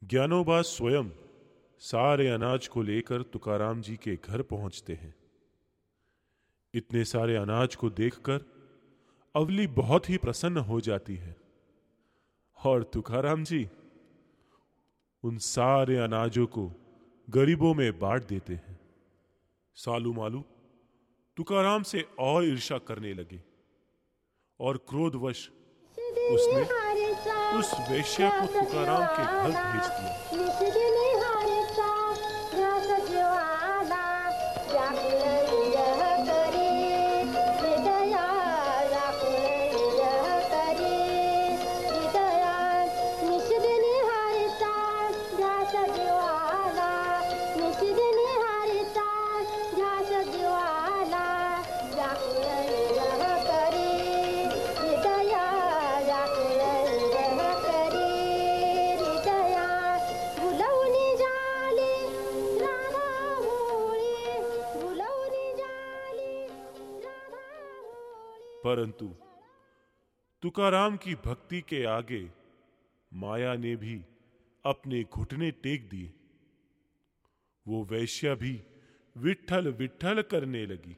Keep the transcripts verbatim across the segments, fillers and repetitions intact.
ज्ञानोबा स्वयं सारे अनाज को लेकर तुकाराम जी के घर पहुंचते हैं। इतने सारे अनाज को देखकर अवली बहुत ही प्रसन्न हो जाती है और तुकाराम जी उन सारे अनाजों को गरीबों में बांट देते हैं। सालू मालू तुकाराम से और ईर्ष्या करने लगे और क्रोधवश उसने उस वेश्या को तुकाराम के घर भेज दिया। परंतु तुकाराम की भक्ति के आगे माया ने भी अपने घुटने टेक दिए। वो वैश्या भी विट्ठल विट्ठल करने लगी।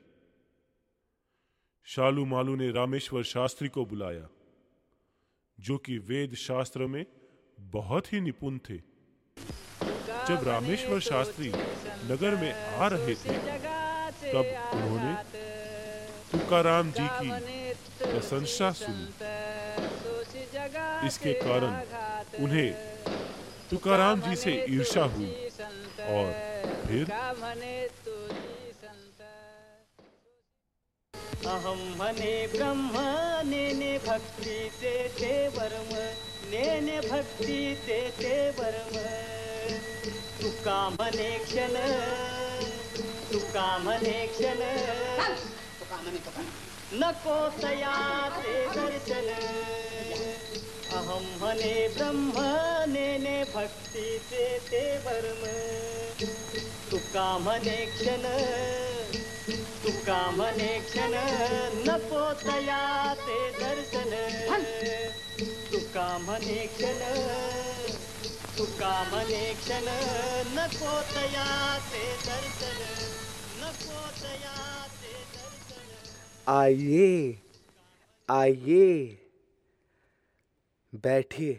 शालू मालू ने रामेश्वर शास्त्री को बुलाया, जो कि वेद शास्त्र में बहुत ही निपुण थे। जब रामेश्वर शास्त्री नगर में आ रहे थे, तब उन्होंने तुकाराम जी की प्रशंसा सुनी। इसके कारण उन्हें तुकाराम जी से ईर्ष्या हुई और फिर अहम मने ब्रह्म नेने भक्ति ते ते वर्म नेने भक्ति ते ते वर्म तुका मने क्षण तुका मने क्षण नको सया ते दर्शन अहम मने ब्रह्म नेने भक्ति ते ते वर्म तुका मने क्षण तुका मने क्षण नको सया ते दर्शन तुका मने क्षण तुका मने क्षण नको सया ते दर्शन नको सया ते दर्शन। आइए आइए बैठिए।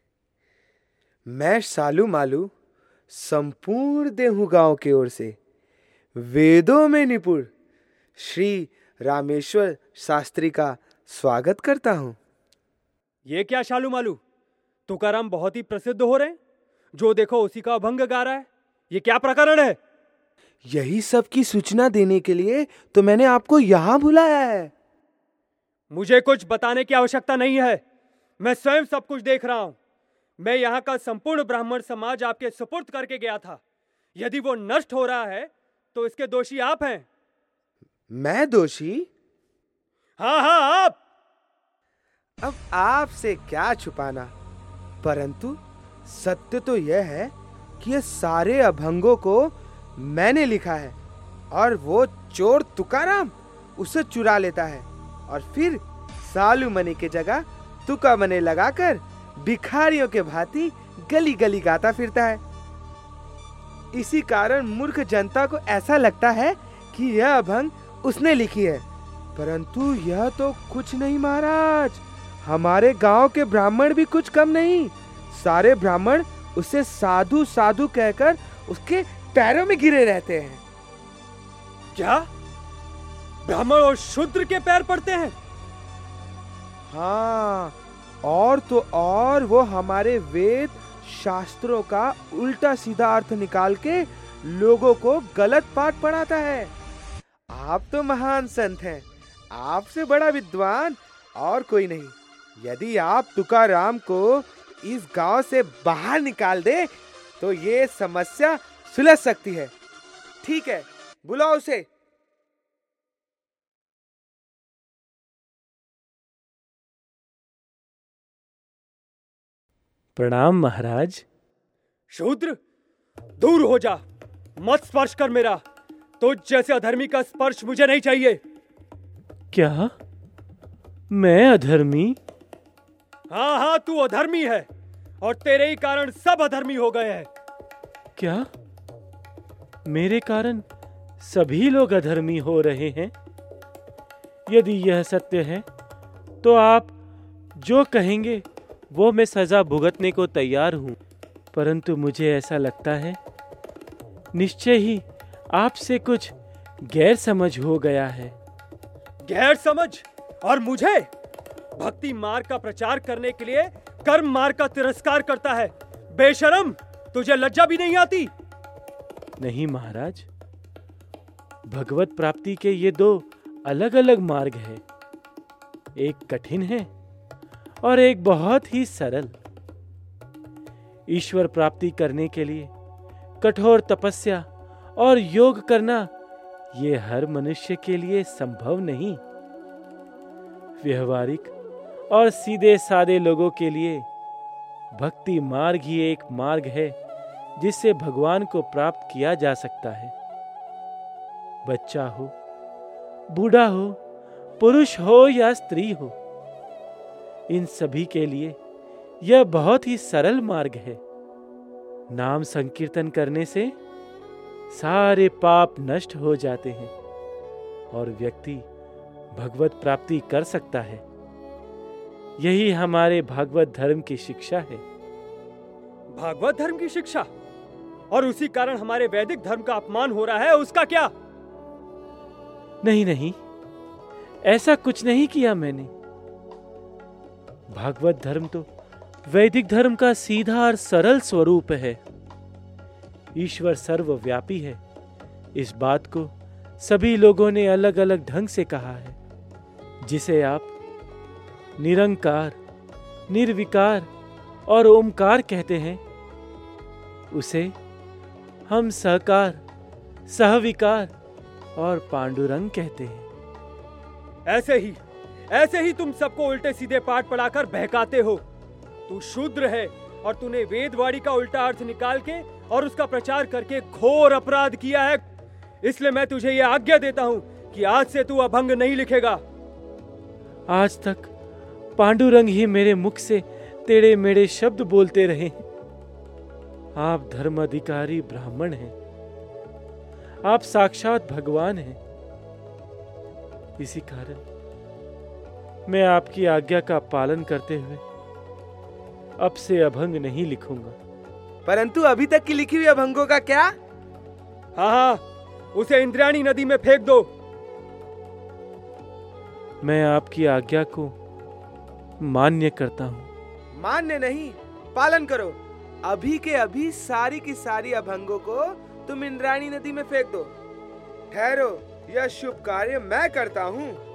मैं सालू मालू संपूर्ण देहू गांव की ओर से वेदों में निपुण श्री रामेश्वर शास्त्री का स्वागत करता हूं। ये क्या शालू मालू, तुकाराम बहुत ही प्रसिद्ध हो रहे, जो देखो उसी का अभंग गा रहा है। ये क्या प्रकरण है? यही सब की सूचना देने के लिए तो मैंने आपको यहां बुलाया है। मुझे कुछ बताने की आवश्यकता नहीं है, मैं स्वयं सब कुछ देख रहा हूं। मैं यहाँ का संपूर्ण ब्राह्मण समाज आपके सुपुर्द करके गया था। यदि वो नष्ट हो रहा है तो इसके दोषी आप हैं। मैं दोषी? हाँ हाँ आप। अब आपसे क्या छुपाना, परंतु सत्य तो यह है कि ये सारे अभंगों को मैंने लिखा है और वो चोर तुकाराम उसे चुरा लेता है और फिर सालू मनी के जगह तुका मने लगाकर भिखारियों के भांति गली गली गाता फिरता है। इसी कारण मूर्ख जनता को ऐसा लगता है कि यह अभंग उसने लिखी है, परंतु यह तो कुछ नहीं महाराज। हमारे गांव के ब्राह्मण भी कुछ कम नहीं। सारे ब्राह्मण उसे साधु साधु कहकर उसके पैरों में गिरे रहते हैं। क्या ब्राह्मण और शूद्र के पैर पड़ते हैं? हाँ, और तो और वो हमारे वेद शास्त्रों का उल्टा सीधा अर्थ निकाल के लोगों को गलत पाठ पढ़ाता है। आप तो महान संत हैं, आपसे बड़ा विद्वान और कोई नहीं। यदि आप तुकाराम को इस गांव से बाहर निकाल दे तो ये समस्या सुलझ सकती है। ठीक है, बुलाओ उसे। प्रणाम महाराज। शूद्र, दूर हो जा, मत स्पर्श कर मेरा। तो जैसे अधर्मी का स्पर्श मुझे नहीं चाहिए। क्या मैं अधर्मी? हाँ हाँ, तू अधर्मी है और तेरे ही कारण सब अधर्मी हो गए हैं। क्या मेरे कारण सभी लोग अधर्मी हो रहे हैं? यदि यह सत्य है तो आप जो कहेंगे वो मैं सजा भुगतने को तैयार हूं, परंतु मुझे ऐसा लगता है निश्चय ही आपसे कुछ गैर समझ हो गया है। गैर समझ? और मुझे भक्ति मार्ग का प्रचार करने के लिए कर्म मार्ग का तिरस्कार करता है? बेशरम, तुझे लज्जा भी नहीं आती? नहीं महाराज, भगवत प्राप्ति के ये दो अलग अलग मार्ग हैं। एक कठिन है और एक बहुत ही सरल। ईश्वर प्राप्ति करने के लिए कठोर तपस्या और योग करना ये हर मनुष्य के लिए संभव नहीं। व्यवहारिक और सीधे सादे लोगों के लिए भक्ति मार्ग ही एक मार्ग है जिससे भगवान को प्राप्त किया जा सकता है। बच्चा हो, बूढ़ा हो, पुरुष हो या स्त्री हो, इन सभी के लिए यह बहुत ही सरल मार्ग है। नाम संकीर्तन करने से सारे पाप नष्ट हो जाते हैं और व्यक्ति भगवत प्राप्ति कर सकता है। यही हमारे भागवत धर्म की शिक्षा है। भागवत धर्म की शिक्षा? और उसी कारण हमारे वैदिक धर्म का अपमान हो रहा है, उसका क्या? नहीं नहीं, ऐसा कुछ नहीं किया मैंने। भागवत धर्म तो वैदिक धर्म का सीधा और सरल स्वरूप है। ईश्वर सर्वव्यापी है, इस बात को सभी लोगों ने अलग अलग ढंग से कहा है। जिसे आप निरंकार, निर्विकार और ओमकार कहते हैं, उसे हम सहकार, सहविकार और पांडुरंग कहते हैं। ऐसे ही ऐसे ही तुम सबको उल्टे सीधे पाठ पढ़ाकर बहकाते हो। तू शूद्र है और तूने वेदवाणी का उल्टा अर्थ निकाल के और उसका प्रचार करके घोर अपराध किया है। इसलिए मैं तुझे यह आज्ञा देता हूं कि आज से तू अभंग नहीं लिखेगा। आज तक पांडुरंग ही मेरे मुख से टेढ़े मेढ़े शब्द बोलते रहे हैं। आप धर्म अधिकारी ब्राह्मण हैं, आप साक्षात भगवान हैं। इसी कारण मैं आपकी आज्ञा का पालन करते हुए अब से अभंग नहीं लिखूंगा। परंतु अभी तक की लिखी हुई अभंगों का क्या? हाँ हाँ, उसे इंद्रायणी नदी में फेंक दो। मैं आपकी आज्ञा को मान्य करता हूँ। मान्य नहीं, पालन करो। अभी के अभी सारी की सारी अभंगों को तुम इंद्रायणी नदी में फेंक दो। ठहरो, यह शुभ कार्य मैं करता हूँ।